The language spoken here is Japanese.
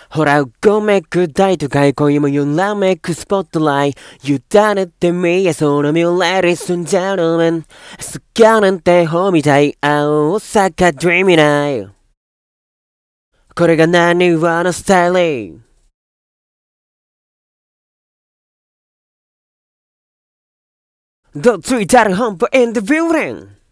ほらごめく大都会今夜も揺らめくスポットライト委ねてみやその未来 Ladies and gentlemen 好きなんてほみたい青坂 Dreamy Night これが何話のスタイルどついたる本舗 in the building